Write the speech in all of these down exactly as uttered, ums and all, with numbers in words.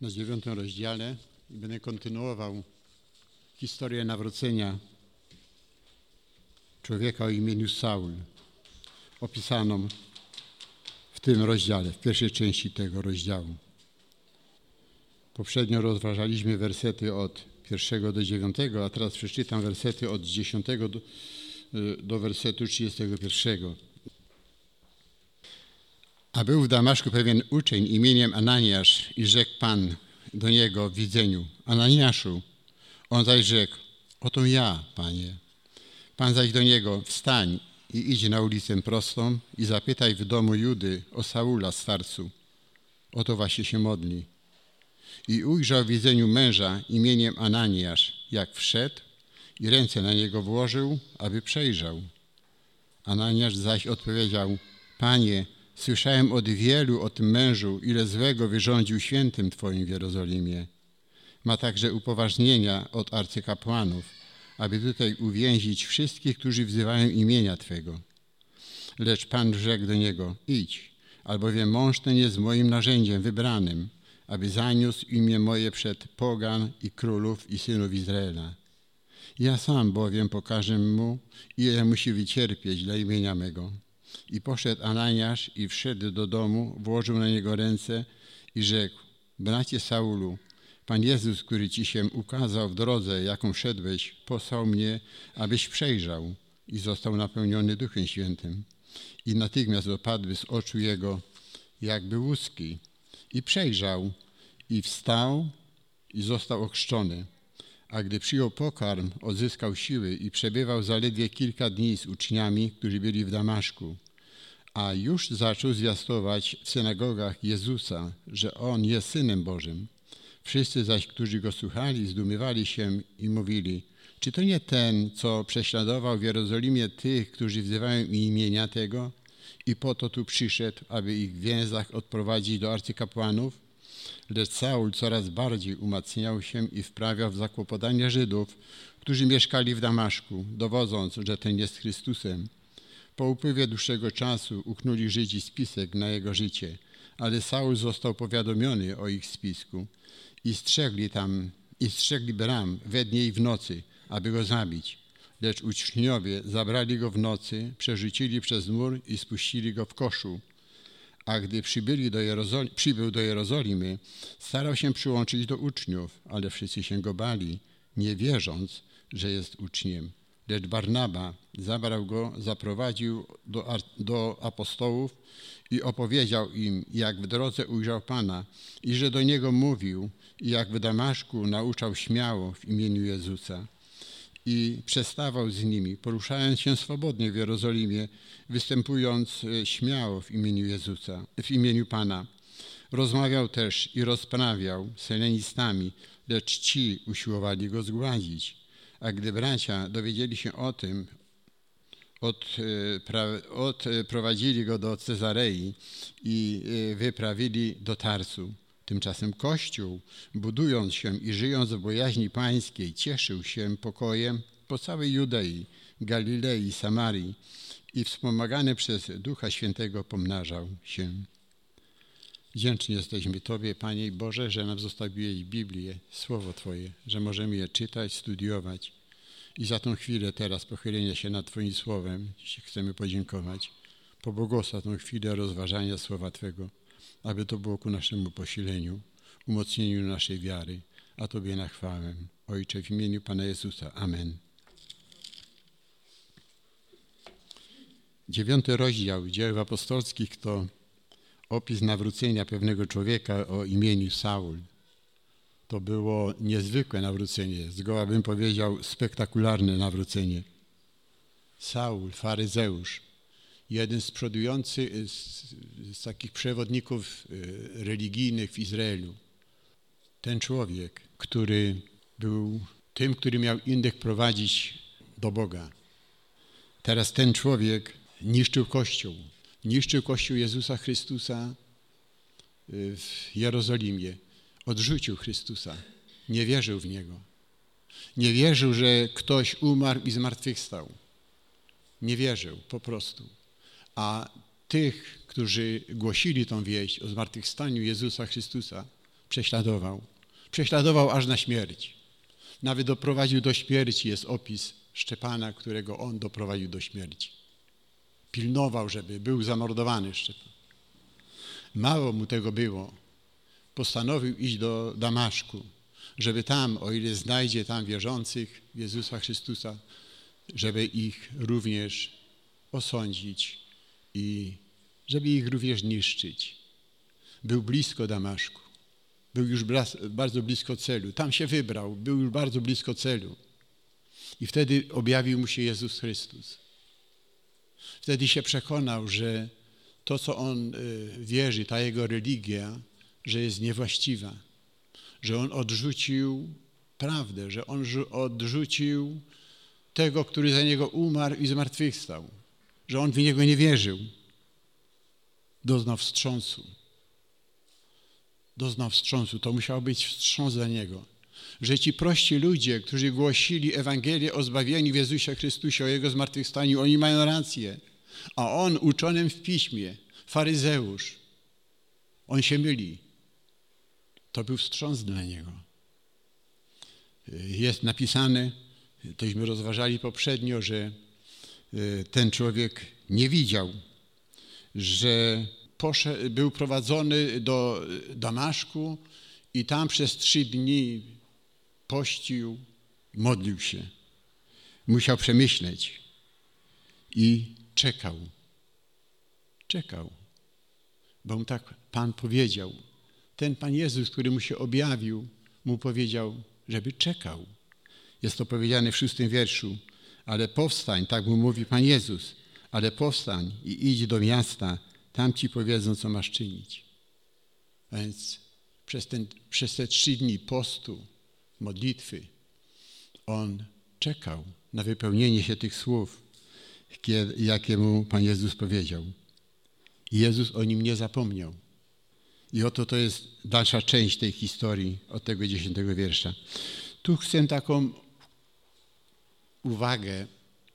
na dziewiątym rozdziale i będę kontynuował historię nawrócenia człowieka o imieniu Saul, opisaną w tym rozdziale, w pierwszej części tego rozdziału. Poprzednio rozważaliśmy wersety od pierwszego do dziewiątego, a teraz przeczytam wersety od dziesiątego do, do wersetu trzydziestego pierwszego. A był w Damaszku pewien uczeń imieniem Ananiasz i rzekł Pan do niego w widzeniu: Ananiaszu. On zaś rzekł: oto ja, Panie. Pan zaś do niego: wstań i idź na ulicę prostą i zapytaj w domu Judy o Saula starcu. Oto właśnie się modli. I ujrzał w widzeniu męża imieniem Ananiasz, jak wszedł i ręce na niego włożył, aby przejrzał. Ananiasz zaś odpowiedział: Panie, słyszałem od wielu o tym mężu, ile złego wyrządził świętym Twoim w Jerozolimie. Ma także upoważnienia od arcykapłanów, aby tutaj uwięzić wszystkich, którzy wzywają imienia Twego. Lecz Pan rzekł do niego: idź, albowiem mąż ten jest moim narzędziem wybranym, aby zaniósł imię moje przed pogan i królów i synów Izraela. Ja sam bowiem pokażę mu, ile musi wycierpieć dla imienia mego. I poszedł Ananiasz i wszedł do domu, włożył na niego ręce i rzekł: bracie Saulu, Pan Jezus, który ci się ukazał w drodze, jaką szedłeś, posłał mnie, abyś przejrzał, i został napełniony Duchem Świętym. I natychmiast opadły z oczu jego jakby łuski. I przejrzał, i wstał, i został ochrzczony. A gdy przyjął pokarm, odzyskał siły i przebywał zaledwie kilka dni z uczniami, którzy byli w Damaszku. A już zaczął zwiastować w synagogach Jezusa, że On jest Synem Bożym. Wszyscy zaś, którzy Go słuchali, zdumiewali się i mówili: czy to nie ten, co prześladował w Jerozolimie tych, którzy wzywają imienia Tego? I po to tu przyszedł, aby ich w więzach odprowadzić do arcykapłanów? Lecz Saul coraz bardziej umacniał się i wprawiał w zakłopotanie Żydów, którzy mieszkali w Damaszku, dowodząc, że ten jest Chrystusem. Po upływie dłuższego czasu uknuli Żydzi spisek na jego życie, ale Saul został powiadomiony o ich spisku i strzegli tam, i strzegli bram we dnie i w nocy, aby go zabić. Lecz uczniowie zabrali go w nocy, przerzucili przez mur i spuścili go w koszu. A gdy przybyli do Jerozol- przybył do Jerozolimy, starał się przyłączyć do uczniów, ale wszyscy się go bali, nie wierząc, że jest uczniem. Lecz Barnaba zabrał go, zaprowadził do, do apostołów i opowiedział im, jak w drodze ujrzał Pana i że do niego mówił, i jak w Damaszku nauczał śmiało w imieniu Jezusa. I przestawał z nimi, poruszając się swobodnie w Jerozolimie, występując śmiało w imieniu Jezusa, w imieniu Pana. Rozmawiał też i rozprawiał z Helenistami, lecz ci usiłowali go zgładzić. A gdy bracia dowiedzieli się o tym, odprowadzili go do Cezarei i wyprawili do Tarsu. Tymczasem Kościół, budując się i żyjąc w bojaźni pańskiej, cieszył się pokojem po całej Judei, Galilei, Samarii i wspomagany przez Ducha Świętego pomnażał się. Wdzięczni jesteśmy Tobie, Panie Boże, że nam zostawiłeś Biblię, Słowo Twoje, że możemy je czytać, studiować. I za tą chwilę teraz pochylenia się nad Twoim Słowem Ci chcemy podziękować. Pobłogosław tą chwilę rozważania Słowa Twego, aby to było ku naszemu posileniu, umocnieniu naszej wiary, a Tobie na chwałę. Ojcze, w imieniu Pana Jezusa. Amen. Dziewiąty rozdział Dzieł Apostolskich to opis nawrócenia pewnego człowieka o imieniu Saul. To było niezwykłe nawrócenie, zgoła bym powiedział spektakularne nawrócenie. Saul, faryzeusz, jeden z przodujących, z, z takich przewodników religijnych w Izraelu. Ten człowiek, który był tym, który miał innych prowadzić do Boga. Teraz ten człowiek niszczył Kościół. Niszczył Kościół Jezusa Chrystusa w Jerozolimie. Odrzucił Chrystusa. Nie wierzył w Niego. Nie wierzył, że ktoś umarł i zmartwychwstał. Nie wierzył po prostu. A tych, którzy głosili tą wieść o zmartwychwstaniu Jezusa Chrystusa, prześladował. Prześladował aż na śmierć. Nawet doprowadził do śmierci, jest opis Szczepana, którego on doprowadził do śmierci. Pilnował, żeby był zamordowany Szczepan. Mało mu tego było. Postanowił iść do Damaszku, żeby tam, o ile znajdzie tam wierzących w Jezusa Chrystusa, żeby ich również osądzić i żeby ich również niszczyć. Był blisko Damaszku. Był już bardzo blisko celu. Tam się wybrał. Był już bardzo blisko celu. I wtedy objawił mu się Jezus Chrystus. Wtedy się przekonał, że to, co on wierzy, ta jego religia, że jest niewłaściwa. Że on odrzucił prawdę, że on odrzucił tego, który za niego umarł i zmartwychwstał. Że on w niego nie wierzył. Doznał wstrząsu. Doznał wstrząsu. To musiał być wstrząs dla niego. Że ci prości ludzie, którzy głosili Ewangelię o zbawieniu w Jezusie Chrystusie, o Jego zmartwychwstaniu, oni mają rację. A on, uczonym w piśmie, faryzeusz, on się myli. To był wstrząs dla niego. Jest napisane, tośmy rozważali poprzednio, że ten człowiek nie widział, że poszedł, był prowadzony do Damaszku i tam przez trzy dni pościł, modlił się. Musiał przemyśleć i czekał. Czekał, bo mu tak Pan powiedział. Ten Pan Jezus, który mu się objawił, mu powiedział, żeby czekał. Jest to powiedziane w szóstym wierszu. Ale powstań, tak mu mówi Pan Jezus, ale powstań i idź do miasta, tam ci powiedzą, co masz czynić. A więc przez, ten, przez te trzy dni postu, modlitwy, on czekał na wypełnienie się tych słów, jakie mu Pan Jezus powiedział. I Jezus o nim nie zapomniał. I oto to jest dalsza część tej historii od tego dziesiątego wiersza. Tu chcę taką uwagę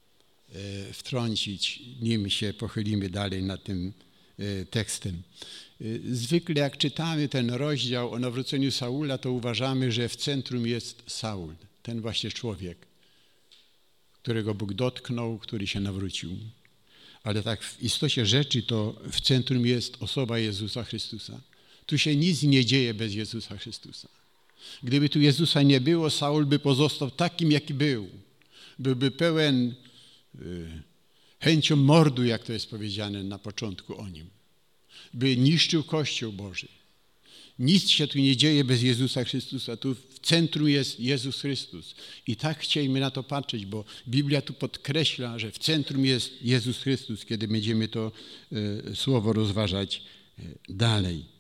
wtrącić, nim się pochylimy dalej nad tym tekstem. Zwykle jak czytamy ten rozdział o nawróceniu Saula, to uważamy, że w centrum jest Saul, ten właśnie człowiek, którego Bóg dotknął, który się nawrócił. Ale tak w istocie rzeczy to w centrum jest osoba Jezusa Chrystusa. Tu się nic nie dzieje bez Jezusa Chrystusa. Gdyby tu Jezusa nie było, Saul by pozostał takim, jaki był. Byłby pełen y, chęcią mordu, jak to jest powiedziane na początku o nim. By niszczył Kościół Boży. Nic się tu nie dzieje bez Jezusa Chrystusa. Tu w centrum jest Jezus Chrystus. I tak chcielibyśmy na to patrzeć, bo Biblia tu podkreśla, że w centrum jest Jezus Chrystus, kiedy będziemy to y, słowo rozważać y, dalej.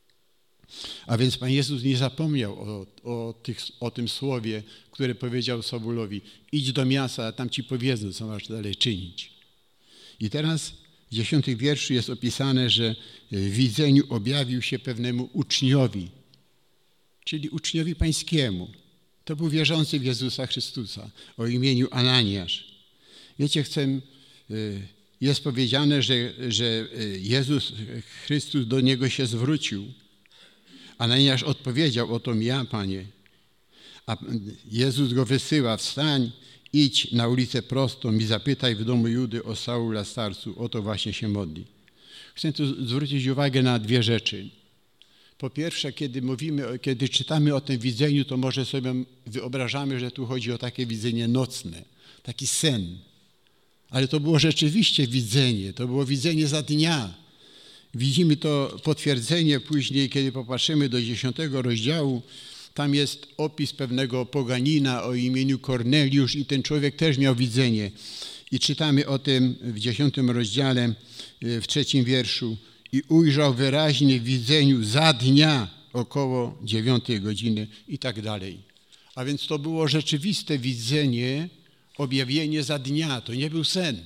A więc Pan Jezus nie zapomniał o, o, tych, o tym słowie, które powiedział Saulowi: idź do miasta, a tam ci powiedzą, co masz dalej czynić. I teraz w dziesiątym wierszu jest opisane, że w widzeniu objawił się pewnemu uczniowi, czyli uczniowi pańskiemu. To był wierzący w Jezusa Chrystusa o imieniu Ananiasz. Wiecie, chcę, jest powiedziane, że, że Jezus Chrystus do niego się zwrócił. Ananiasz odpowiedział: oto ja, Panie. A Jezus go wysyła: wstań, idź na ulicę prostą i zapytaj w domu Judy o Saula starcu. Oto właśnie się modli. Chcę tu zwrócić uwagę na dwie rzeczy. Po pierwsze, kiedy mówimy, kiedy czytamy o tym widzeniu, to może sobie wyobrażamy, że tu chodzi o takie widzenie nocne, taki sen. Ale to było rzeczywiście widzenie, to było widzenie za dnia. Widzimy to potwierdzenie później, kiedy popatrzymy do dziesiątego rozdziału. Tam jest opis pewnego poganina o imieniu Korneliusz i ten człowiek też miał widzenie. I czytamy o tym w dziesiątym rozdziale, w trzecim wierszu. I ujrzał wyraźnie w widzeniu za dnia około dziewiątej godziny i tak dalej. A więc to było rzeczywiste widzenie, objawienie za dnia. To nie był sen.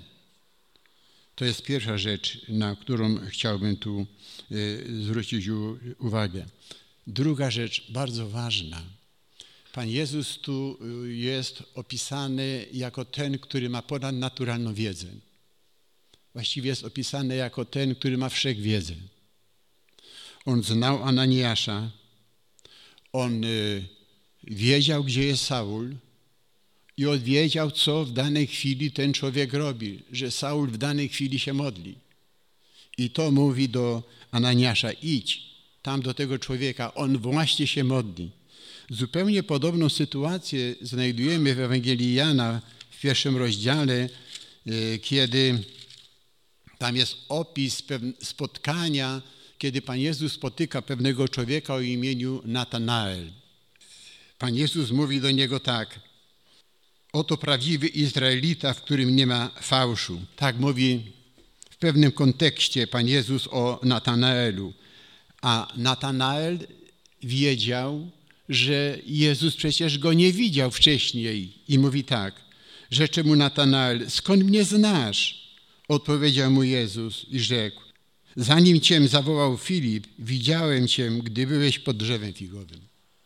To jest pierwsza rzecz, na którą chciałbym tu zwrócić uwagę. Druga rzecz, bardzo ważna. Pan Jezus tu jest opisany jako ten, który ma ponadnaturalną wiedzę. Właściwie jest opisany jako ten, który ma wszechwiedzę. On znał Ananiasza, On wiedział, gdzie jest Saul i on wiedział, co w danej chwili ten człowiek robi, że Saul w danej chwili się modli. I to mówi do Ananiasza, idź tam do tego człowieka, on właśnie się modli. Zupełnie podobną sytuację znajdujemy w Ewangelii Jana w pierwszym rozdziale, kiedy tam jest opis spotkania, kiedy Pan Jezus spotyka pewnego człowieka o imieniu Natanael. Pan Jezus mówi do niego tak, oto prawdziwy Izraelita, w którym nie ma fałszu. Tak mówi w pewnym kontekście Pan Jezus o Natanaelu. A Natanael wiedział, że Jezus przecież go nie widział wcześniej. I mówi tak, rzecze mu Natanael, skąd mnie znasz? Odpowiedział mu Jezus i rzekł, zanim cię zawołał Filip, widziałem cię, gdy byłeś pod drzewem figowym.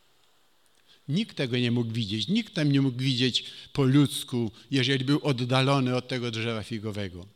Nikt tego nie mógł widzieć, nikt tam nie mógł widzieć po ludzku, jeżeli był oddalony od tego drzewa figowego.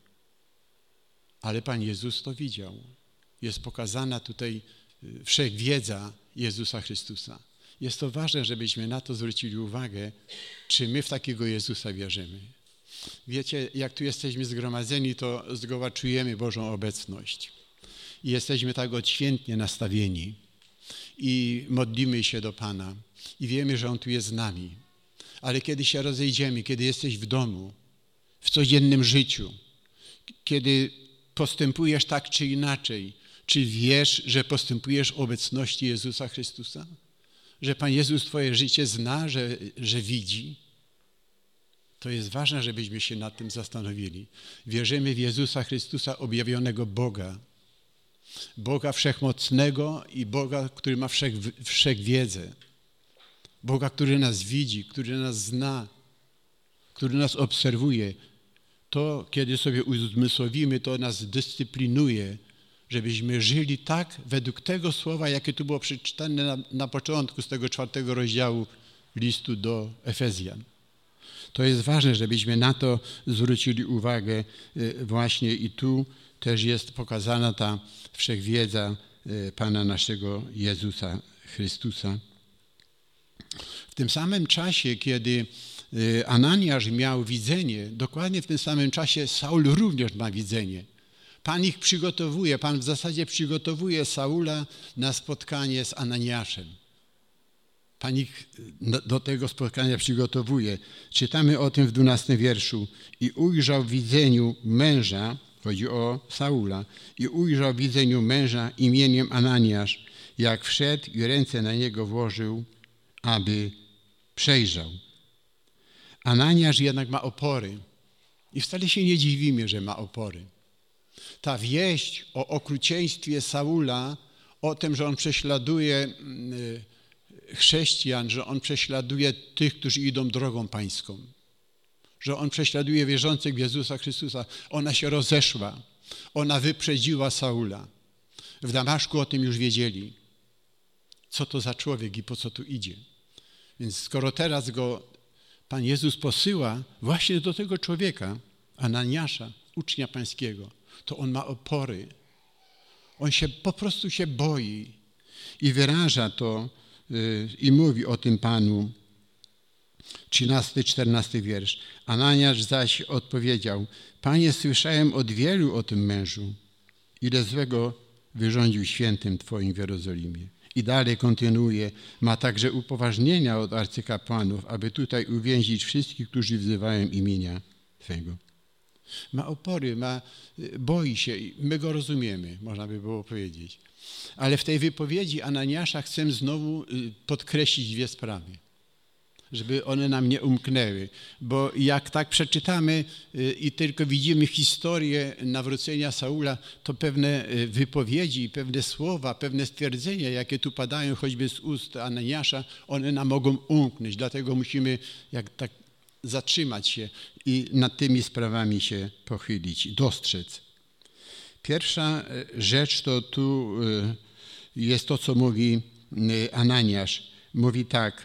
Ale Pan Jezus to widział. Jest pokazana tutaj wszechwiedza Jezusa Chrystusa. Jest to ważne, żebyśmy na to zwrócili uwagę, czy my w takiego Jezusa wierzymy. Wiecie, jak tu jesteśmy zgromadzeni, to zgoła czujemy Bożą obecność. I jesteśmy tak odświętnie nastawieni. I modlimy się do Pana. I wiemy, że On tu jest z nami. Ale kiedy się rozejdziemy, kiedy jesteś w domu, w codziennym życiu, kiedy postępujesz tak czy inaczej, czy wiesz, że postępujesz w obecności Jezusa Chrystusa? Że Pan Jezus twoje życie zna, że, że widzi? To jest ważne, żebyśmy się nad tym zastanowili. Wierzymy w Jezusa Chrystusa, objawionego Boga. Boga wszechmocnego i Boga, który ma wszech, wszechwiedzę. Boga, który nas widzi, który nas zna, który nas obserwuje. To, kiedy sobie uzmysłowimy, to nas dyscyplinuje, żebyśmy żyli tak według tego słowa, jakie tu było przeczytane na, na początku z tego czwartego rozdziału listu do Efezjan. To jest ważne, żebyśmy na to zwrócili uwagę właśnie i tu też jest pokazana ta wszechwiedza Pana naszego Jezusa Chrystusa. W tym samym czasie, kiedy Ananiasz miał widzenie, dokładnie w tym samym czasie Saul również ma widzenie. Pan ich przygotowuje, Pan w zasadzie przygotowuje Saula na spotkanie z Ananiaszem. Pan ich do tego spotkania przygotowuje. Czytamy o tym w dwunastym wierszu. I ujrzał w widzeniu męża, chodzi o Saula, i ujrzał w widzeniu męża imieniem Ananiasz, jak wszedł i ręce na niego włożył, aby przejrzał. Ananiasz jednak ma opory i wcale się nie dziwimy, że ma opory. Ta wieść o okrucieństwie Saula, o tym, że on prześladuje chrześcijan, że on prześladuje tych, którzy idą drogą pańską, że on prześladuje wierzących w Jezusa Chrystusa, ona się rozeszła, ona wyprzedziła Saula. W Damaszku o tym już wiedzieli, co to za człowiek i po co tu idzie. Więc skoro teraz go Pan Jezus posyła właśnie do tego człowieka, Ananiasza, ucznia pańskiego, to on ma opory. On się po prostu się boi i wyraża to yy, i mówi o tym Panu. trzynasty, czternasty wiersz. Ananiasz zaś odpowiedział, Panie, słyszałem od wielu o tym mężu, ile złego wyrządził świętym Twoim w Jerozolimie. I dalej kontynuuje, ma także upoważnienia od arcykapłanów, aby tutaj uwięzić wszystkich, którzy wzywają imienia Twego. Ma opory, ma, boi się, my go rozumiemy, można by było powiedzieć. Ale w tej wypowiedzi Ananiasza chcę znowu podkreślić dwie sprawy, żeby one nam nie umknęły. Bo jak tak przeczytamy i tylko widzimy historię nawrócenia Saula, to pewne wypowiedzi, pewne słowa, pewne stwierdzenia, jakie tu padają choćby z ust Ananiasza, one nam mogą umknąć. Dlatego musimy jak tak zatrzymać się i nad tymi sprawami się pochylić, dostrzec. Pierwsza rzecz to tu jest to, co mówi Ananiasz. Mówi tak,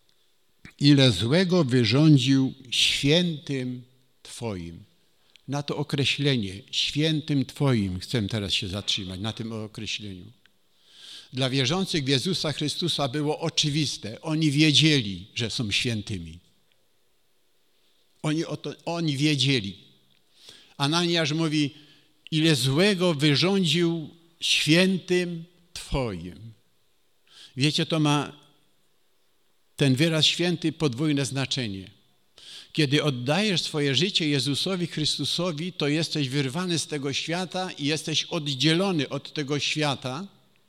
ile złego wyrządził świętym Twoim. Na to określenie, świętym Twoim, chcę teraz się zatrzymać, na tym określeniu. Dla wierzących w Jezusa Chrystusa było oczywiste. Oni wiedzieli, że są świętymi. Oni, o to, oni wiedzieli. Ananiasz mówi, ile złego wyrządził świętym Twoim. Wiecie, to ma ten wyraz święty podwójne znaczenie. Kiedy oddajesz swoje życie Jezusowi Chrystusowi, to jesteś wyrwany z tego świata i jesteś oddzielony od tego świata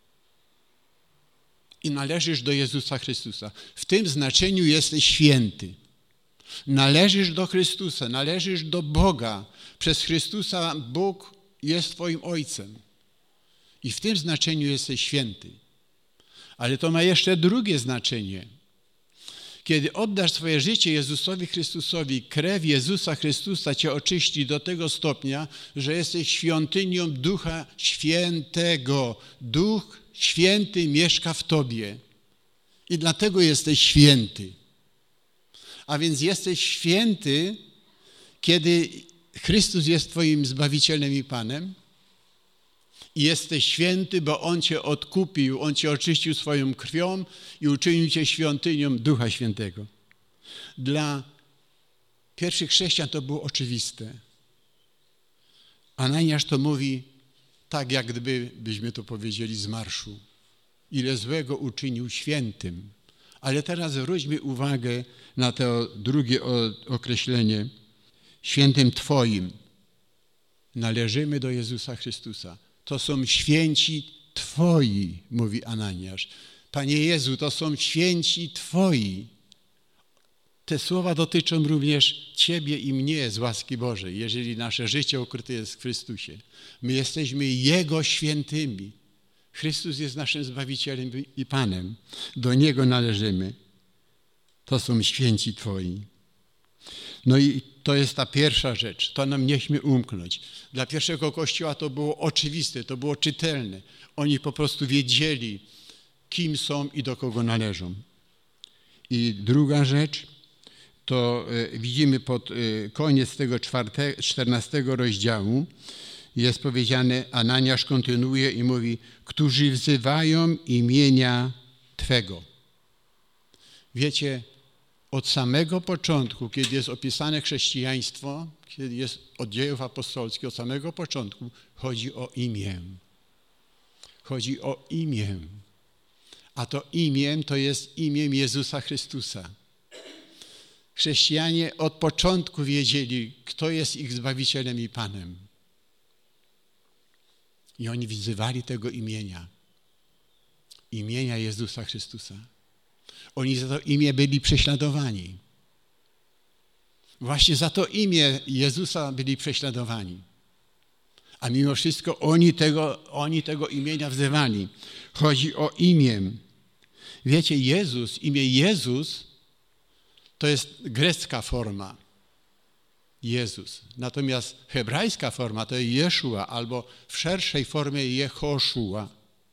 i należysz do Jezusa Chrystusa. W tym znaczeniu jesteś święty. Należysz do Chrystusa, należysz do Boga. Przez Chrystusa Bóg jest Twoim Ojcem. I w tym znaczeniu jesteś święty. Ale to ma jeszcze drugie znaczenie. Kiedy oddasz swoje życie Jezusowi Chrystusowi, krew Jezusa Chrystusa Cię oczyści do tego stopnia, że jesteś świątynią Ducha Świętego. Duch Święty mieszka w Tobie. I dlatego jesteś święty. A więc jesteś święty, kiedy Chrystus jest Twoim Zbawicielem i Panem. I jesteś święty, bo On Cię odkupił, On Cię oczyścił swoją krwią i uczynił Cię świątynią Ducha Świętego. Dla pierwszych chrześcijan to było oczywiste. Ananiasz to mówi tak, jak gdyby, byśmy to powiedzieli z marszu. Ile złego uczynił świętym. Ale teraz zwróćmy uwagę na to drugie określenie. Świętym Twoim. Należymy do Jezusa Chrystusa. To są święci Twoi, mówi Ananiasz. Panie Jezu, to są święci Twoi. Te słowa dotyczą również Ciebie i mnie z łaski Bożej, jeżeli nasze życie ukryte jest w Chrystusie. My jesteśmy Jego świętymi. Chrystus jest naszym Zbawicielem i Panem. Do Niego należymy. To są święci Twoi. No i to jest ta pierwsza rzecz. To nam nie śmie umknąć. Dla pierwszego Kościoła to było oczywiste, to było czytelne. Oni po prostu wiedzieli, kim są i do kogo należą. I druga rzecz, to widzimy pod koniec tego czternastego rozdziału, jest powiedziane, Ananiasz kontynuuje i mówi, którzy wzywają imienia Twego. Wiecie, od samego początku, kiedy jest opisane chrześcijaństwo, kiedy jest od dziejów apostolskich, od samego początku chodzi o imię. Chodzi o imię. A to imię to jest imię Jezusa Chrystusa. Chrześcijanie od początku wiedzieli, kto jest ich Zbawicielem i Panem. I oni wzywali tego imienia. Imienia Jezusa Chrystusa. Oni za to imię byli prześladowani. Właśnie za to imię Jezusa byli prześladowani. A mimo wszystko oni tego, oni tego imienia wzywali. Chodzi o imię. Wiecie, Jezus, imię Jezus to jest grecka forma. Jezus. Natomiast hebrajska forma to jest Jeszua albo w szerszej formie Jehoszua.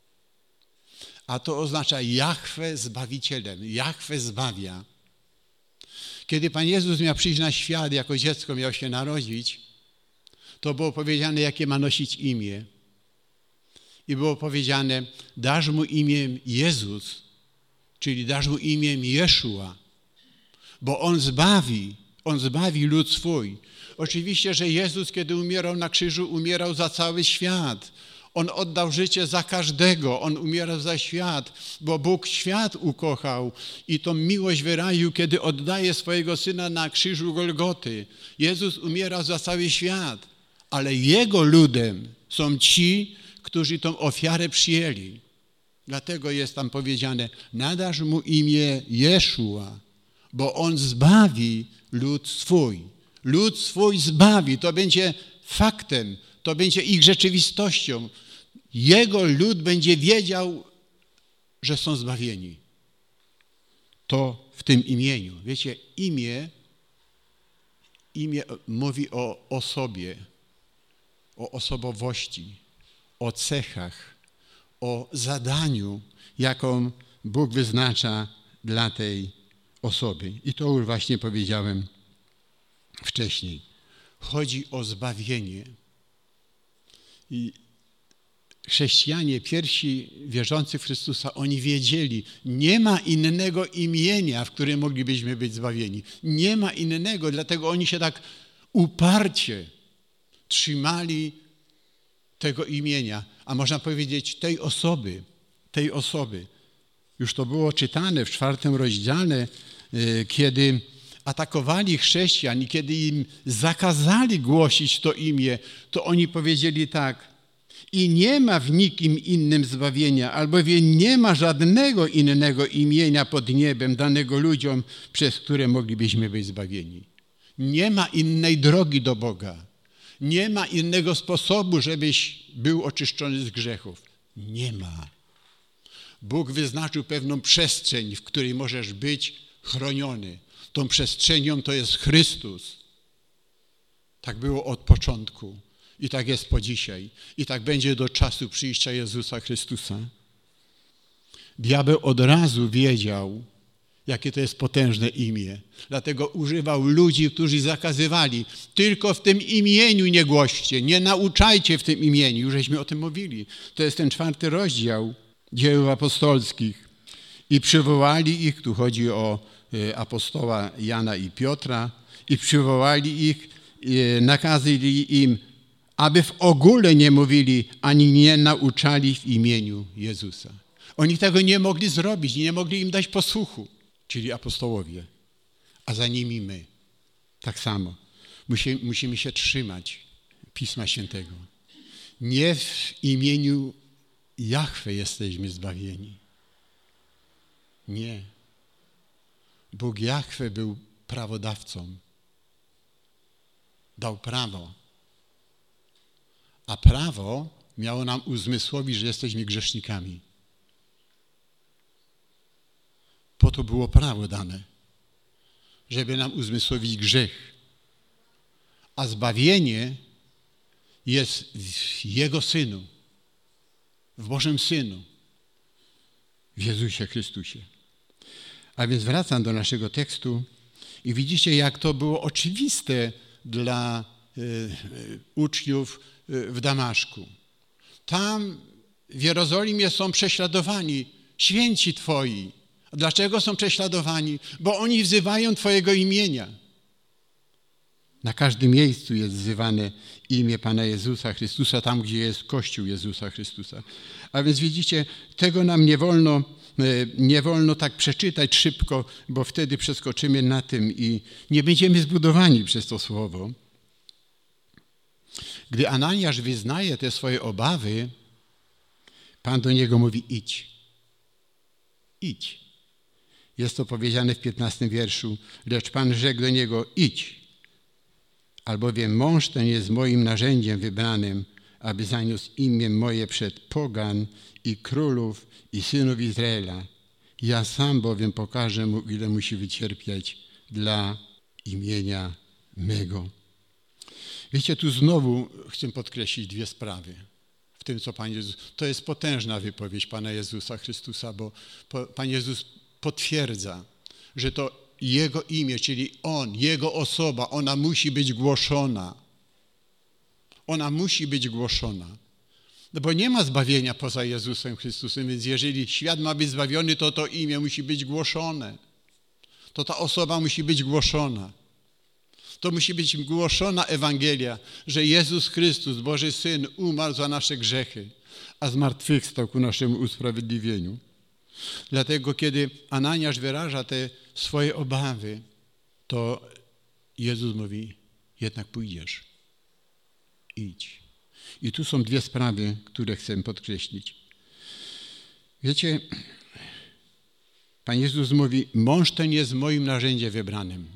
A to oznacza Jahwe Zbawicielem. Jahwe zbawia. Kiedy Pan Jezus miał przyjść na świat, jako dziecko miał się narodzić, to było powiedziane, jakie ma nosić imię. I było powiedziane, dasz mu imię Jezus, czyli dasz mu imię Jeszua, bo On zbawi, On zbawi lud swój. Oczywiście, że Jezus, kiedy umierał na krzyżu, umierał za cały świat. On oddał życie za każdego, On umierał za świat, bo Bóg świat ukochał i tą miłość wyraził, kiedy oddaje swojego Syna na krzyżu Golgoty. Jezus umierał za cały świat, ale Jego ludem są ci, którzy tą ofiarę przyjęli. Dlatego jest tam powiedziane, nadasz mu imię Jeszua, bo On zbawi lud swój. Lud swój zbawi, to będzie faktem, to będzie ich rzeczywistością. Jego lud będzie wiedział, że są zbawieni. To w tym imieniu. Wiecie, imię, imię mówi o osobie, o osobowości, o cechach, o zadaniu, jaką Bóg wyznacza dla tej osoby. I to już właśnie powiedziałem wcześniej. Chodzi o zbawienie. I chrześcijanie, pierwsi wierzący w Chrystusa, oni wiedzieli, nie ma innego imienia, w którym moglibyśmy być zbawieni. Nie ma innego, dlatego oni się tak uparcie trzymali tego imienia, a można powiedzieć tej osoby, tej osoby. Już to było czytane w czwartym rozdziale, kiedy atakowali chrześcijan i kiedy im zakazali głosić to imię, to oni powiedzieli tak: i nie ma w nikim innym zbawienia, albowiem nie ma żadnego innego imienia pod niebem danego ludziom, przez które moglibyśmy być zbawieni. Nie ma innej drogi do Boga. Nie ma innego sposobu, żebyś był oczyszczony z grzechów. Nie ma. Bóg wyznaczył pewną przestrzeń, w której możesz być chroniony. Tą przestrzenią to jest Chrystus. Tak było od początku i tak jest po dzisiaj. I tak będzie do czasu przyjścia Jezusa Chrystusa. Diabeł od razu wiedział, jakie to jest potężne imię. Dlatego używał ludzi, którzy zakazywali. Tylko w tym imieniu nie głoście, nie nauczajcie w tym imieniu. Już żeśmy o tym mówili. To jest ten czwarty rozdział Dzieł Apostolskich. I przywołali ich, tu chodzi o apostoła Jana i Piotra, i przywołali ich, nakazali im, aby w ogóle nie mówili, ani nie nauczali w imieniu Jezusa. Oni tego nie mogli zrobić, nie mogli im dać posłuchu, czyli apostołowie, a za nimi my. Tak samo. Musimy, musimy się trzymać Pisma Świętego. Nie w imieniu Jahwe jesteśmy zbawieni. Nie. Bóg Jahwe był prawodawcą. Dał prawo. A prawo miało nam uzmysłowić, że jesteśmy grzesznikami. Po to było prawo dane, żeby nam uzmysłowić grzech. A zbawienie jest w Jego Synu, w Bożym Synu, w Jezusie Chrystusie. A więc wracam do naszego tekstu i widzicie, jak to było oczywiste dla y, y, uczniów y, w Damaszku. Tam w Jerozolimie są prześladowani święci Twoi. A dlaczego są prześladowani? Bo oni wzywają Twojego imienia. Na każdym miejscu jest wzywane imię Pana Jezusa Chrystusa, tam gdzie jest Kościół Jezusa Chrystusa. A więc widzicie, tego nam nie wolno, nie wolno tak przeczytać szybko, bo wtedy przeskoczymy na tym i nie będziemy zbudowani przez to słowo. Gdy Ananiasz wyznaje te swoje obawy, Pan do niego mówi: idź. Idź. Jest to powiedziane w piętnastym wierszu. Lecz Pan rzekł do niego: idź, albowiem mąż ten jest moim narzędziem wybranym, aby zaniósł imię moje przed pogan i królów i synów Izraela. Ja sam bowiem pokażę mu, ile musi wycierpieć dla imienia mego. Wiecie, tu znowu chcę podkreślić dwie sprawy. W tym, co Pan Jezus... To jest potężna wypowiedź Pana Jezusa Chrystusa, bo Pan Jezus potwierdza, że to Jego imię, czyli On, Jego osoba, ona musi być głoszona. Ona musi być głoszona. No bo nie ma zbawienia poza Jezusem Chrystusem, więc jeżeli świat ma być zbawiony, to to imię musi być głoszone. To ta osoba musi być głoszona. To musi być głoszona Ewangelia, że Jezus Chrystus, Boży Syn, umarł za nasze grzechy, a zmartwychwstał ku naszemu usprawiedliwieniu. Dlatego, kiedy Ananiasz wyraża te swoje obawy, to Jezus mówi: jednak pójdziesz. Idź. I tu są dwie sprawy, które chcę podkreślić. Wiecie, Pan Jezus mówi: mąż ten jest moim narzędziem wybranym.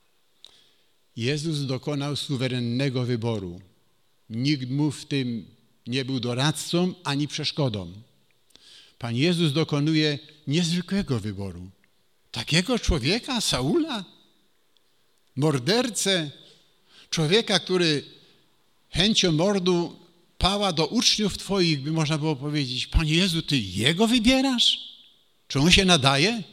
Jezus dokonał suwerennego wyboru. Nikt mu w tym nie był doradcą ani przeszkodą. Pan Jezus dokonuje niezwykłego wyboru. Takiego człowieka, Saula, mordercę, człowieka, który chęcią mordu pała do uczniów Twoich, by można było powiedzieć: Panie Jezu, Ty Jego wybierasz? Czy On się nadaje?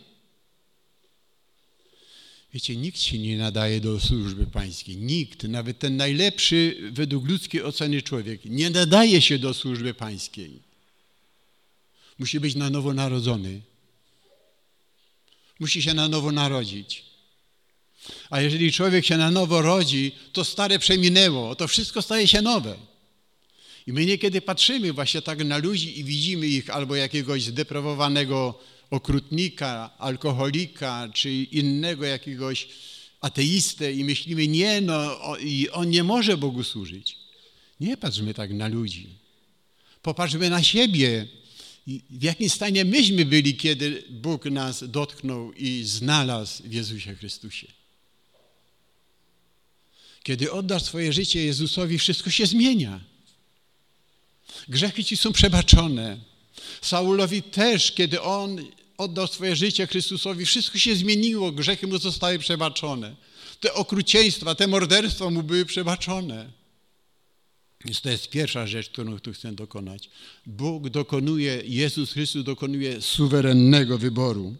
Wiecie, nikt się nie nadaje do służby pańskiej. Nikt, nawet ten najlepszy według ludzkiej oceny człowiek, nie nadaje się do służby pańskiej. Musi być na nowo narodzony. Musi się na nowo narodzić. A jeżeli człowiek się na nowo rodzi, to stare przeminęło, to wszystko staje się nowe. I my niekiedy patrzymy właśnie tak na ludzi i widzimy ich albo jakiegoś zdeprawowanego okrutnika, alkoholika, czy innego jakiegoś ateistę i myślimy, nie, no on nie może Bogu służyć. Nie patrzmy tak na ludzi. Popatrzmy na siebie. W jakim stanie myśmy byli, kiedy Bóg nas dotknął i znalazł w Jezusie Chrystusie. Kiedy oddasz swoje życie Jezusowi, wszystko się zmienia. Grzechy ci są przebaczone. Saulowi też, kiedy on oddał swoje życie Chrystusowi, wszystko się zmieniło, grzechy mu zostały przebaczone. Te okrucieństwa, te morderstwa mu były przebaczone. Więc to jest pierwsza rzecz, którą tu chcę dokonać. Bóg dokonuje, Jezus Chrystus dokonuje suwerennego wyboru.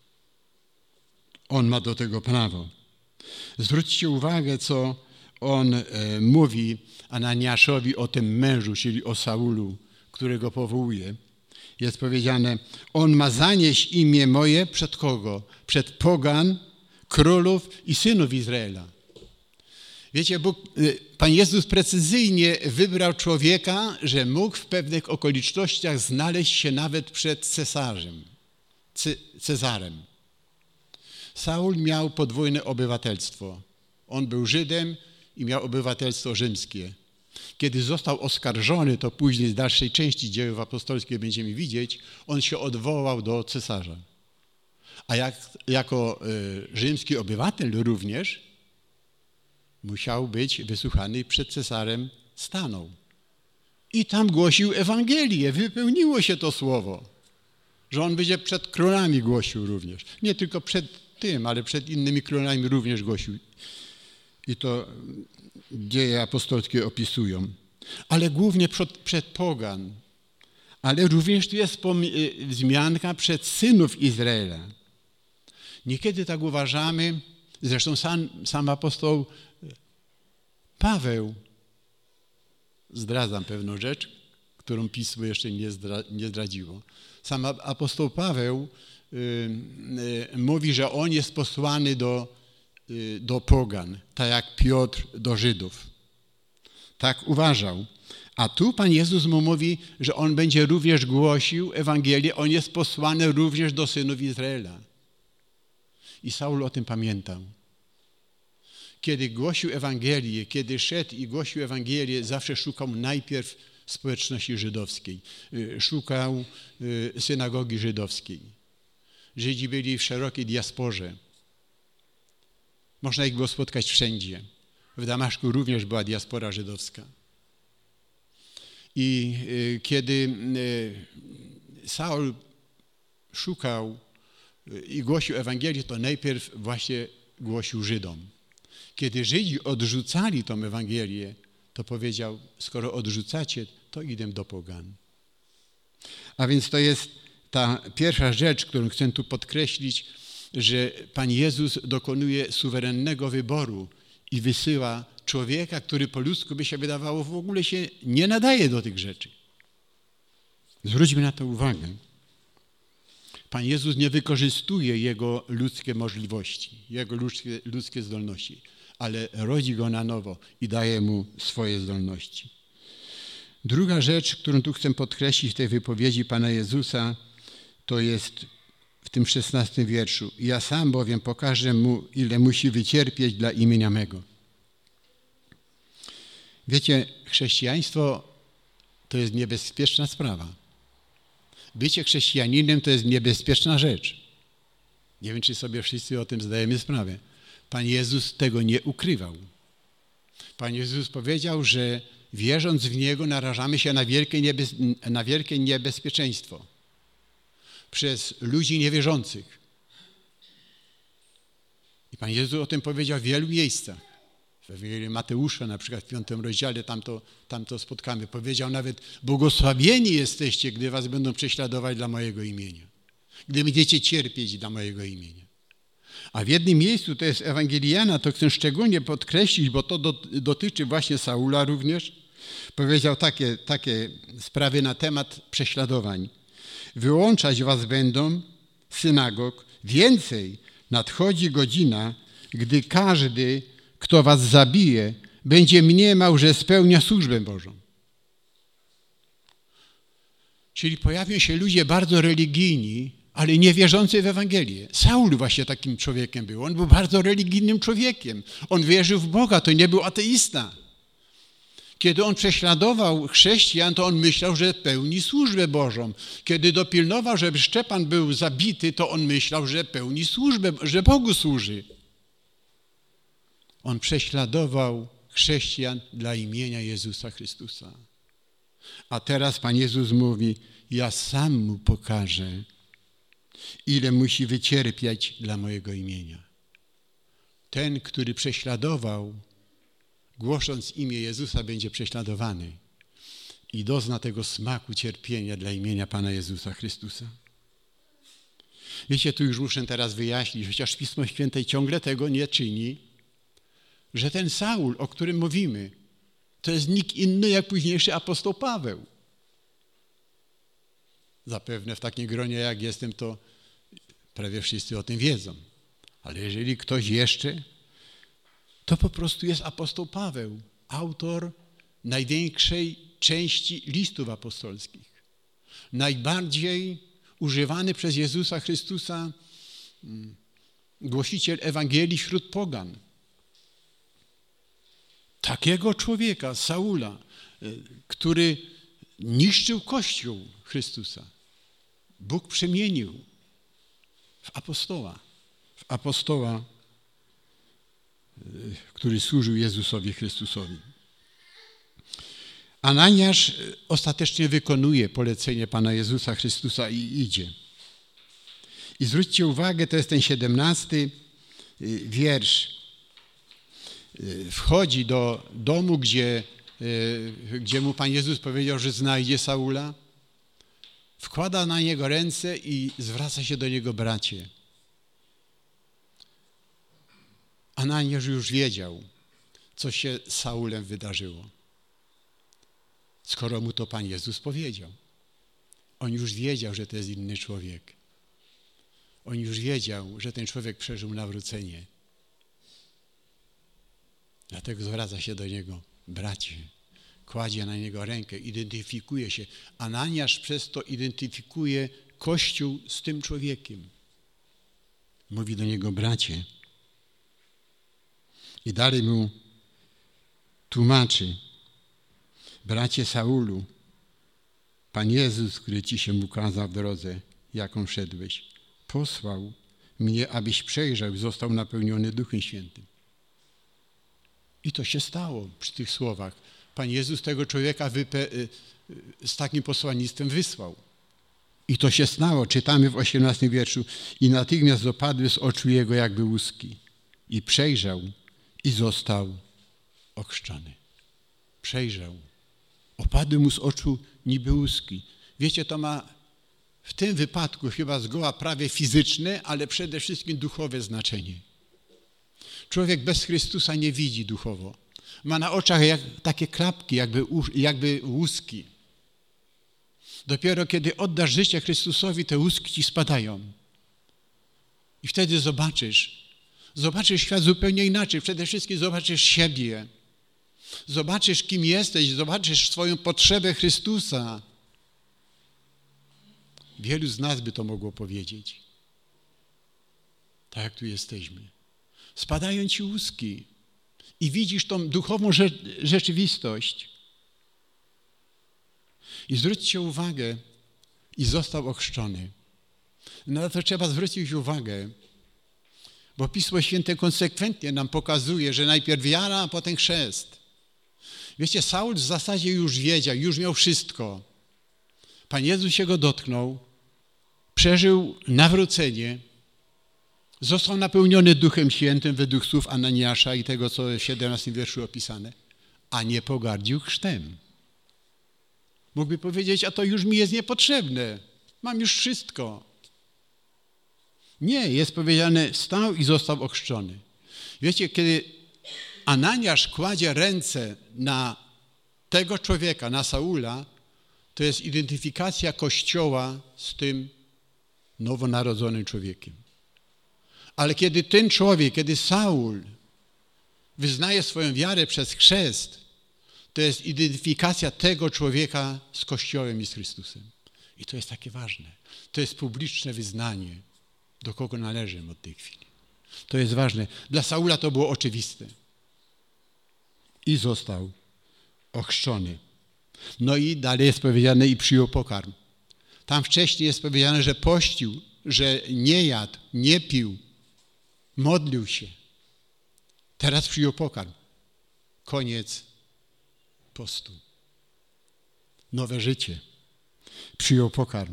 On ma do tego prawo. Zwróćcie uwagę, co on e, mówi Ananiaszowi o tym mężu, czyli o Saulu, którego powołuje. Jest powiedziane, on ma zanieść imię moje przed kogo? Przed pogan, królów i synów Izraela. Wiecie, Bóg, Pan Jezus precyzyjnie wybrał człowieka, że mógł w pewnych okolicznościach znaleźć się nawet przed cesarzem, Cezarem. Saul miał podwójne obywatelstwo. On był Żydem i miał obywatelstwo rzymskie. Kiedy został oskarżony, to później z dalszej części dziejów apostolskich będziemy widzieć, on się odwołał do cesarza. A jak, jako y, rzymski obywatel również musiał być wysłuchany przed cesarem stanął. I tam głosił Ewangelię. Wypełniło się to słowo, że on będzie przed królami głosił również. Nie tylko przed tym, ale przed innymi królami również głosił. I to dzieje apostolskie opisują. Ale głównie przed, przed pogan. Ale również tu jest wzmianka przed synów Izraela. Niekiedy tak uważamy, zresztą sam, sam apostoł Paweł, zdradzam pewną rzecz, którą Pismo jeszcze nie, zdra, nie zdradziło. Sam apostoł Paweł y, y, mówi, że on jest posłany do, y, do pogan, tak jak Piotr do Żydów. Tak uważał. A tu Pan Jezus mu mówi, że on będzie również głosił Ewangelię, on jest posłany również do synów Izraela. I Saul o tym pamiętał. Kiedy głosił Ewangelię, kiedy szedł i głosił Ewangelię, zawsze szukał najpierw społeczności żydowskiej. Szukał synagogi żydowskiej. Żydzi byli w szerokiej diasporze. Można ich było spotkać wszędzie. W Damaszku również była diaspora żydowska. I kiedy Saul szukał i głosił Ewangelię, to najpierw właśnie głosił Żydom. Kiedy Żydzi odrzucali tą Ewangelię, to powiedział, skoro odrzucacie, to idę do pogan. A więc to jest ta pierwsza rzecz, którą chcę tu podkreślić, że Pan Jezus dokonuje suwerennego wyboru i wysyła człowieka, który po ludzku by się wydawało w ogóle się nie nadaje do tych rzeczy. Zwróćmy na to uwagę. Pan Jezus nie wykorzystuje jego ludzkie możliwości, jego ludzkie, ludzkie zdolności, ale rodzi go na nowo i daje mu swoje zdolności. Druga rzecz, którą tu chcę podkreślić w tej wypowiedzi Pana Jezusa, to jest w tym szesnastym wierszu. Ja sam bowiem pokażę mu, ile musi wycierpieć dla imienia mego. Wiecie, chrześcijaństwo to jest niebezpieczna sprawa. Bycie chrześcijaninem to jest niebezpieczna rzecz. Nie wiem, czy sobie wszyscy o tym zdajemy sprawę. Pan Jezus tego nie ukrywał. Pan Jezus powiedział, że wierząc w Niego narażamy się na wielkie, niebez... na wielkie niebezpieczeństwo przez ludzi niewierzących. I Pan Jezus o tym powiedział w wielu miejscach. W Ewangelii Mateusza, na przykład w piątym rozdziale, tam to, tam to spotkamy. Powiedział nawet, błogosławieni jesteście, gdy was będą prześladować dla mojego imienia. Gdy będziecie cierpieć dla mojego imienia. A w jednym miejscu, to jest Ewangelii Jana, to chcę szczególnie podkreślić, bo to dotyczy właśnie Saula również. Powiedział takie, takie sprawy na temat prześladowań. Wyłączać was będą z synagog. Więcej, nadchodzi godzina, gdy każdy, kto was zabije, będzie mniemał, że spełnia służbę Bożą. Czyli pojawią się ludzie bardzo religijni, ale nie wierzący w Ewangelię. Saul właśnie takim człowiekiem był. On był bardzo religijnym człowiekiem. On wierzył w Boga, to nie był ateista. Kiedy on prześladował chrześcijan, to on myślał, że pełni służbę Bożą. Kiedy dopilnował, żeby Szczepan był zabity, to on myślał, że pełni służbę, że Bogu służy. On prześladował chrześcijan dla imienia Jezusa Chrystusa. A teraz Pan Jezus mówi, ja sam mu pokażę, ile musi wycierpieć dla mojego imienia. Ten, który prześladował, głosząc imię Jezusa, będzie prześladowany i dozna tego smaku cierpienia dla imienia Pana Jezusa Chrystusa. Wiecie, tu już muszę teraz wyjaśnić, chociaż Pismo Święte ciągle tego nie czyni, że ten Saul, o którym mówimy, to jest nikt inny jak późniejszy apostoł Paweł. Zapewne w takim gronie jak jestem, to prawie wszyscy o tym wiedzą. Ale jeżeli ktoś jeszcze, to po prostu jest apostoł Paweł, autor największej części listów apostolskich. Najbardziej używany przez Jezusa Chrystusa głosiciel Ewangelii wśród pogan. Takiego człowieka, Saula, który niszczył Kościół Chrystusa, Bóg przemienił w apostoła, w apostoła, który służył Jezusowi Chrystusowi. Ananiasz ostatecznie wykonuje polecenie Pana Jezusa Chrystusa i idzie. I zwróćcie uwagę, to jest ten siedemnasty wiersz. Wchodzi do domu, gdzie, gdzie mu Pan Jezus powiedział, że znajdzie Saula. Wkłada na niego ręce i zwraca się do niego: bracie. Ananiasz już wiedział, co się z Saulem wydarzyło. Skoro mu to Pan Jezus powiedział. On już wiedział, że to jest inny człowiek. On już wiedział, że ten człowiek przeżył nawrócenie. Dlatego zwraca się do niego: bracie. Kładzie na niego rękę, identyfikuje się. Ananiasz przez to identyfikuje Kościół z tym człowiekiem. Mówi do niego: bracie. I dalej mu tłumaczy: bracie Saulu, Pan Jezus, który ci się ukazał w drodze, jaką szedłeś, posłał mnie, abyś przejrzał i został napełniony Duchem Świętym. I to się stało przy tych słowach. Pan Jezus tego człowieka wype- z takim posłannictwem wysłał. I to się stało. Czytamy w osiemnastym wierszu. I natychmiast opadły z oczu jego jakby łuski. I przejrzał i został ochrzczony. Przejrzał. Opadły mu z oczu niby łuski. Wiecie, to ma w tym wypadku chyba zgoła prawie fizyczne, ale przede wszystkim duchowe znaczenie. Człowiek bez Chrystusa nie widzi duchowo. Ma na oczach jak, takie klapki, jakby, jakby łuski. Dopiero kiedy oddasz życie Chrystusowi, te łuski ci spadają. I wtedy zobaczysz, zobaczysz świat zupełnie inaczej. Przede wszystkim zobaczysz siebie. Zobaczysz, kim jesteś, zobaczysz swoją potrzebę Chrystusa. Wielu z nas by to mogło powiedzieć. Tak jak tu jesteśmy. Spadają ci łuski i widzisz tą duchową rzeczywistość. I zwróćcie uwagę, i został ochrzczony. Na to trzeba zwrócić uwagę, bo Pismo Święte konsekwentnie nam pokazuje, że najpierw wiara, a potem chrzest. Wiecie, Saul w zasadzie już wiedział, już miał wszystko. Pan Jezus się go dotknął, przeżył nawrócenie, został napełniony Duchem Świętym według słów Ananiasza i tego, co w siedemnastym wierszu opisane, a nie pogardził chrztem. Mógłby powiedzieć: a to już mi jest niepotrzebne, mam już wszystko. Nie, jest powiedziane: stał i został ochrzczony. Wiecie, kiedy Ananiasz kładzie ręce na tego człowieka, na Saula, To jest identyfikacja Kościoła z tym nowonarodzonym człowiekiem. Ale kiedy ten człowiek, kiedy Saul wyznaje swoją wiarę przez chrzest, to jest identyfikacja tego człowieka z Kościołem i z Chrystusem. I to jest takie ważne. To jest publiczne wyznanie, do kogo należę od tej chwili. To jest ważne. Dla Saula to było oczywiste. I został ochrzczony. No i dalej jest powiedziane i przyjął pokarm. Tam wcześniej jest powiedziane, że pościł, że nie jadł, nie pił, modlił się. Teraz przyjął pokarm. Koniec postu. Nowe życie. Przyjął pokarm.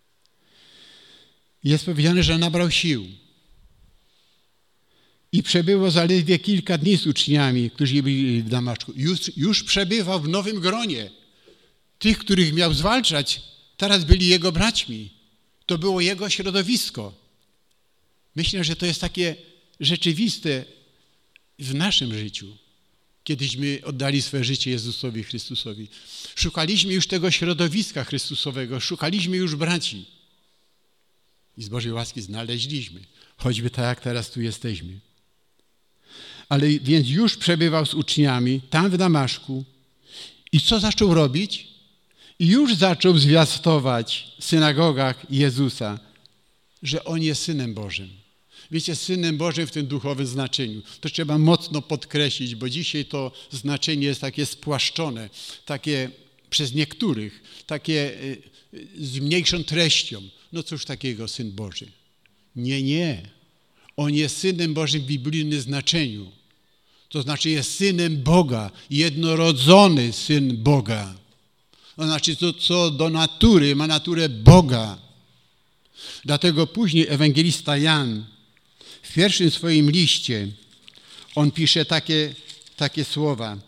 Jest powiedziane, że nabrał sił. I przebywał zaledwie kilka dni z uczniami, którzy byli w Damaszku. Już, już przebywał w nowym gronie. Tych, których miał zwalczać, teraz byli jego braćmi. To było jego środowisko. Myślę, że to jest takie rzeczywiste w naszym życiu. Kiedyśmy oddali swoje życie Jezusowi Chrystusowi. Szukaliśmy już tego środowiska Chrystusowego, szukaliśmy już braci. I z Bożej łaski znaleźliśmy, choćby tak jak teraz tu jesteśmy. Ale więc już przebywał z uczniami tam w Damaszku i co zaczął robić? I już zaczął zwiastować w synagogach Jezusa, że On jest Synem Bożym. Wiecie, Synem Bożym w tym duchowym znaczeniu. To trzeba mocno podkreślić, bo dzisiaj to znaczenie jest takie spłaszczone, takie przez niektórych, takie z mniejszą treścią. No cóż takiego Syn Boży? Nie, nie. On jest Synem Bożym w biblijnym znaczeniu. To znaczy jest Synem Boga, jednorodzony Syn Boga. To znaczy to, co do natury, ma naturę Boga. Dlatego później ewangelista Jan w pierwszym swoim liście on pisze takie, takie słowa.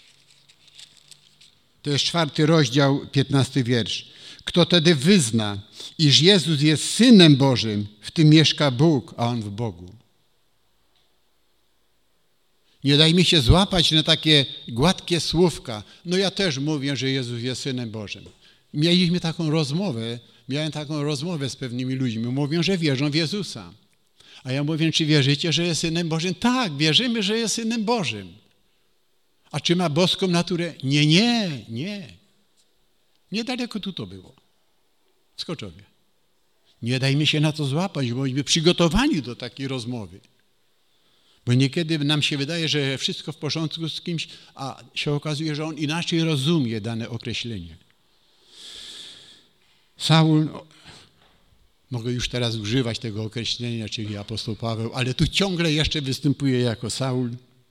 To jest czwarty rozdział, piętnasty wiersz. Kto tedy wyzna, iż Jezus jest Synem Bożym, w tym mieszka Bóg, a On w Bogu. Nie dajmy się złapać na takie gładkie słówka. No ja też mówię, że Jezus jest Synem Bożym. Mieliśmy taką rozmowę, miałem taką rozmowę z pewnymi ludźmi. Mówią, że wierzą w Jezusa. A ja mówię, czy wierzycie, że jest Synem Bożym? Tak, wierzymy, że jest Synem Bożym. A czy ma boską naturę? Nie, nie, nie. Niedaleko tu to było. W Skoczowie. Nie dajmy się na to złapać, bo bądźmy przygotowani do takiej rozmowy. Bo niekiedy nam się wydaje, że wszystko w porządku z kimś, a się okazuje, że on inaczej rozumie dane określenie. Saul, mogę już teraz używać tego określenia, czyli apostoł Paweł, ale tu ciągle jeszcze występuje jako Saul.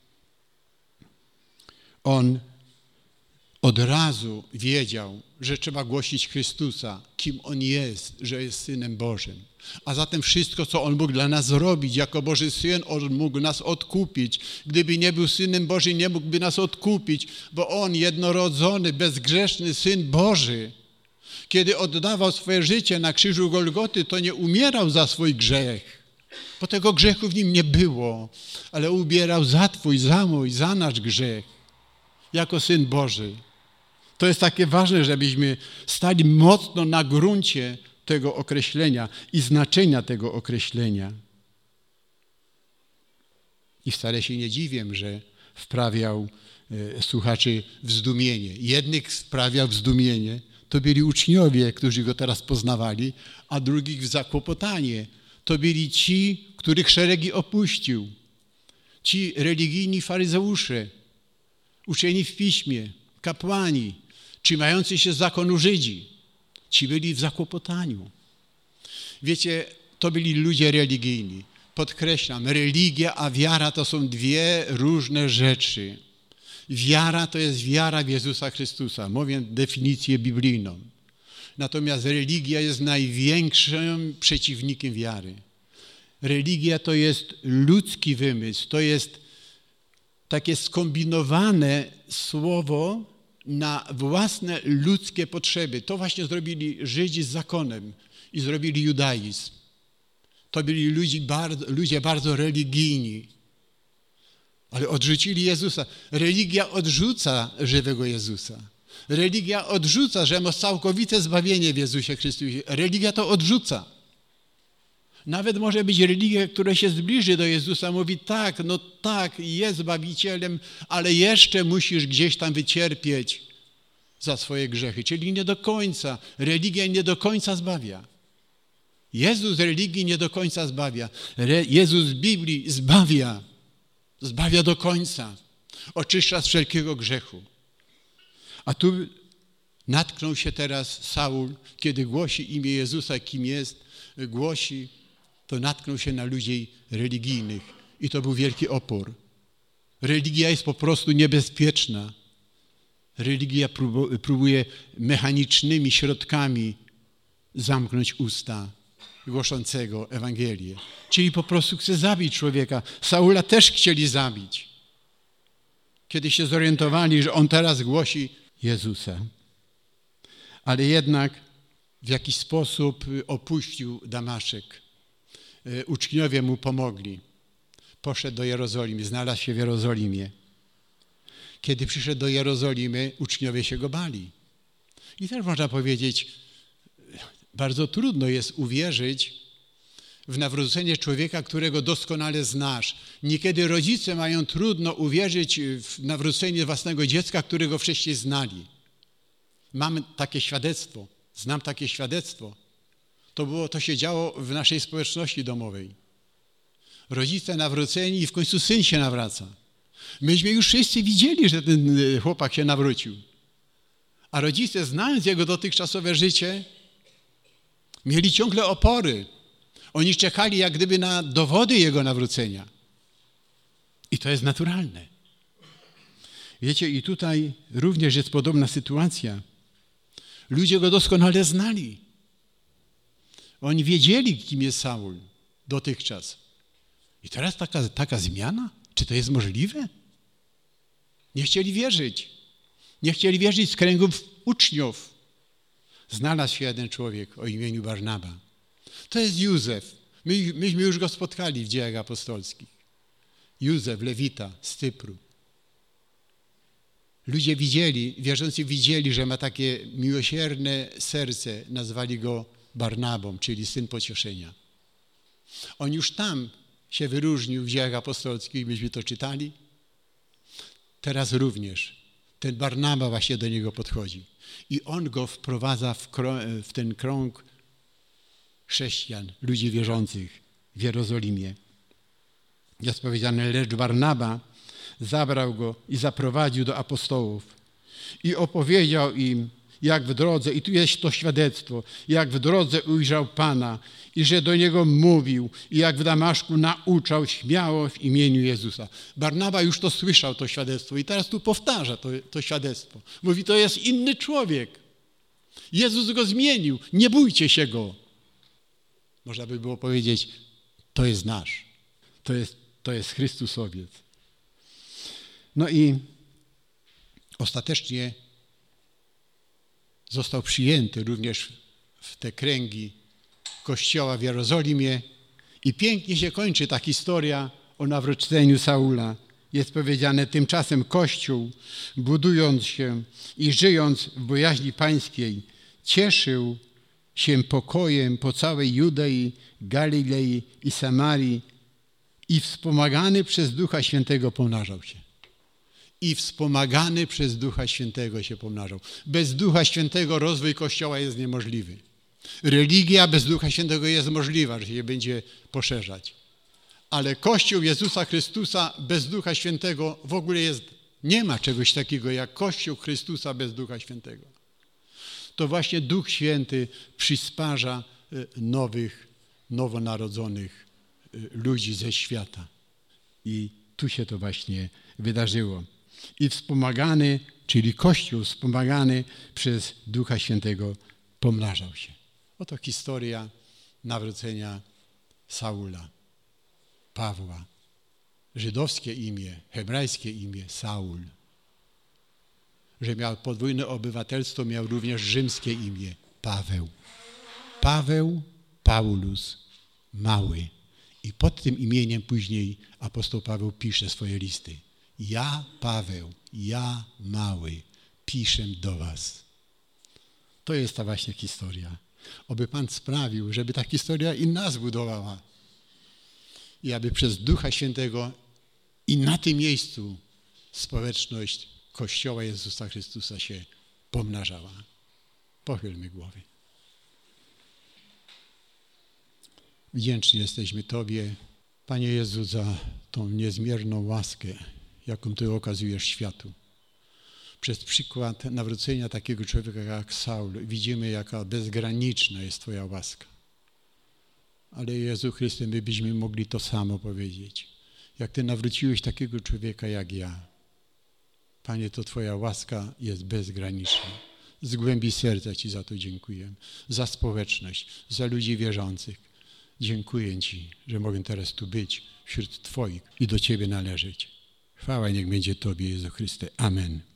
On od razu wiedział, że trzeba głosić Chrystusa, kim On jest, że jest Synem Bożym. A zatem wszystko, co On mógł dla nas zrobić, jako Boży Syn, On mógł nas odkupić. Gdyby nie był Synem Bożym, nie mógłby nas odkupić, bo On, jednorodzony, bezgrzeszny Syn Boży, kiedy oddawał swoje życie na krzyżu Golgoty, to nie umierał za swój grzech, bo tego grzechu w Nim nie było, ale umierał za Twój, za mój, za nasz grzech, jako Syn Boży. To jest takie ważne, żebyśmy stali mocno na gruncie tego określenia i znaczenia tego określenia. I wcale się nie dziwię, że wprawiał e, słuchaczy w zdumienie. Jednych wprawiał w zdumienie, to byli uczniowie, którzy go teraz poznawali, a drugich w zakłopotanie. To byli ci, których szeregi opuścił. Ci religijni faryzeusze, uczeni w piśmie, kapłani, trzymający się zakonu Żydzi. Ci byli w zakłopotaniu. Wiecie, to byli ludzie religijni. Podkreślam, religia a wiara to są dwie różne rzeczy. Wiara to jest wiara w Jezusa Chrystusa. Mówię definicję biblijną. Natomiast religia jest największym przeciwnikiem wiary. Religia to jest ludzki wymysł. To jest takie skombinowane słowo na własne ludzkie potrzeby. To właśnie zrobili Żydzi z zakonem i zrobili judaizm. To byli ludzie bardzo, ludzie bardzo religijni, ale odrzucili Jezusa. Religia odrzuca żywego Jezusa. Religia odrzuca, że ma całkowite zbawienie w Jezusie Chrystusie. Religia to odrzuca. Nawet może być religia, która się zbliży do Jezusa, mówi tak, no tak, jest Zbawicielem, ale jeszcze musisz gdzieś tam wycierpieć za swoje grzechy. Czyli nie do końca. Religia nie do końca zbawia. Jezus religii nie do końca zbawia. Re- Jezus z Biblii zbawia. Zbawia do końca. Oczyszcza z wszelkiego grzechu. A tu natknął się teraz Saul, kiedy głosi imię Jezusa, kim jest, głosi, to natknął się na ludzi religijnych i to był wielki opór. Religia jest po prostu niebezpieczna. Religia próbuje mechanicznymi środkami zamknąć usta głoszącego Ewangelię. Czyli po prostu chce zabić człowieka. Saula też chcieli zabić. Kiedy się zorientowali, że on teraz głosi Jezusa. Ale jednak w jakiś sposób opuścił Damaszek. Uczniowie mu pomogli. Poszedł do Jerozolimy, znalazł się w Jerozolimie. Kiedy przyszedł do Jerozolimy, uczniowie się go bali. I też można powiedzieć, bardzo trudno jest uwierzyć w nawrócenie człowieka, którego doskonale znasz. Niekiedy rodzice mają trudno uwierzyć w nawrócenie własnego dziecka, którego wcześniej znali. Mam takie świadectwo, znam takie świadectwo. To, było, to się działo w naszej społeczności domowej. Rodzice nawróceni i w końcu syn się nawraca. Myśmy już wszyscy widzieli, że ten chłopak się nawrócił. A rodzice, znając jego dotychczasowe życie, mieli ciągle opory. Oni czekali jak gdyby na dowody jego nawrócenia. I to jest naturalne. Wiecie, i tutaj również jest podobna sytuacja. Ludzie go doskonale znali. Oni wiedzieli, kim jest Saul dotychczas. I teraz taka, taka zmiana? Czy to jest możliwe? Nie chcieli wierzyć. Nie chcieli wierzyć z kręgów uczniów. Znalazł się jeden człowiek o imieniu Barnaba. To jest Józef. My, myśmy już go spotkali w Dziejach Apostolskich. Józef, Lewita z Cypru. Ludzie widzieli, wierzący widzieli, że ma takie miłosierne serce. Nazwali go Barnabą, czyli syn pocieszenia. On już tam się wyróżnił w Dziejach Apostolskich, myśmy to czytali. Teraz również ten Barnaba właśnie do niego podchodzi. I on go wprowadza w, krą- w ten krąg chrześcijan, ludzi wierzących w Jerozolimie. Jest powiedziane, lecz Barnaba zabrał go i zaprowadził do apostołów i opowiedział im, jak w drodze, i tu jest to świadectwo, jak w drodze ujrzał Pana i że do Niego mówił i jak w Damaszku nauczał śmiało w imieniu Jezusa. Barnaba już to słyszał, to świadectwo i teraz tu powtarza to, to świadectwo. Mówi, to jest inny człowiek. Jezus go zmienił, nie bójcie się go. Można by było powiedzieć, to jest nasz, to jest, to jest Chrystusowiec. No i ostatecznie został przyjęty również w te kręgi Kościoła w Jerozolimie i pięknie się kończy ta historia o nawróceniu Saula. Jest powiedziane, tymczasem Kościół, budując się i żyjąc w bojaźni pańskiej, cieszył się pokojem po całej Judei, Galilei i Samarii i wspomagany przez Ducha Świętego pomnażał się. I wspomagany przez Ducha Świętego się pomnażał. Bez Ducha Świętego rozwój Kościoła jest niemożliwy. Religia bez Ducha Świętego jest możliwa, że się będzie poszerzać. Ale Kościół Jezusa Chrystusa bez Ducha Świętego w ogóle jest, nie ma czegoś takiego jak Kościół Chrystusa bez Ducha Świętego. To właśnie Duch Święty przysparza nowych, nowonarodzonych ludzi ze świata. I tu się to właśnie wydarzyło. I wspomagany, czyli Kościół wspomagany przez Ducha Świętego pomnażał się. Oto historia nawrócenia Saula, Pawła. Żydowskie imię, hebrajskie imię Saul. Że miał podwójne obywatelstwo, miał również rzymskie imię Paweł. Paweł, Paulus, mały. I pod tym imieniem później apostoł Paweł pisze swoje listy. Ja, Paweł, ja, mały, piszę do was. To jest ta właśnie historia. Oby Pan sprawił, żeby ta historia i nas budowała. I aby przez Ducha Świętego i na tym miejscu społeczność Kościoła Jezusa Chrystusa się pomnażała. Pochylmy głowy. Wdzięczni jesteśmy Tobie, Panie Jezu, za tą niezmierną łaskę, jaką Ty okazujesz światu. Przez przykład nawrócenia takiego człowieka jak Saul widzimy, jaka bezgraniczna jest Twoja łaska. Ale Jezu Chryste, my byśmy mogli to samo powiedzieć. Jak Ty nawróciłeś takiego człowieka jak ja. Panie, to Twoja łaska jest bezgraniczna. Z głębi serca Ci za to dziękuję. Za społeczność, za ludzi wierzących. Dziękuję Ci, że mogę teraz tu być wśród Twoich i do Ciebie należeć. Chwała niech będzie Tobie, Jezu Chryste. Amen.